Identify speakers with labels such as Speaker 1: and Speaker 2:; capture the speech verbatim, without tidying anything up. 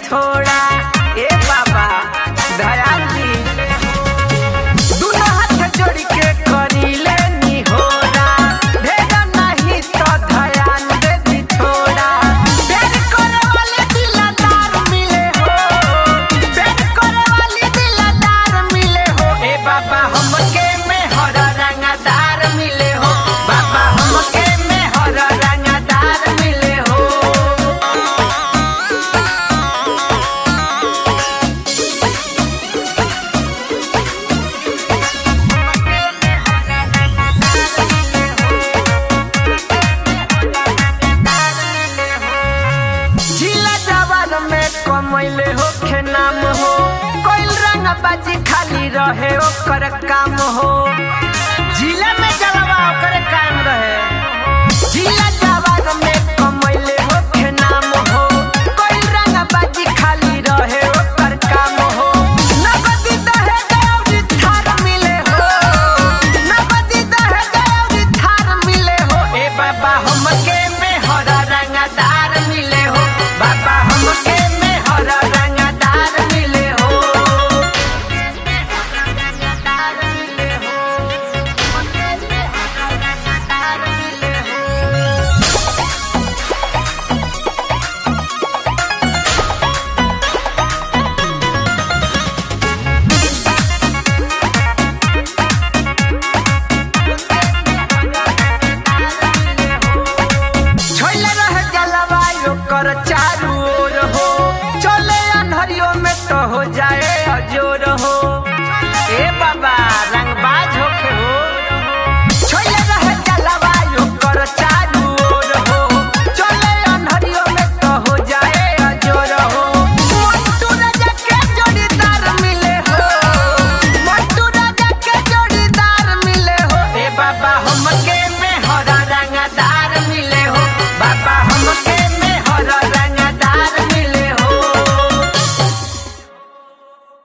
Speaker 1: थोड़ा ए बाबा दयाल जी दुनो हाथ जोड़ के करी लेनी होरा ढेर नहीं तो ध्यान दे दी थोड़ा प्यार करे वाले दिलदार मिले हो प्यार करे वाले दिलदार मिले हो ए बाबा हमके में हर रंगदार मिले हो बाबा हमके में हर रंगदार मिले हो जिला जवान में कमैले हो के नाम हो कोइल रंग बाजी खाली रहे ओकर काम हो जिला में जलवा ओकर काम रहे जिला जवान में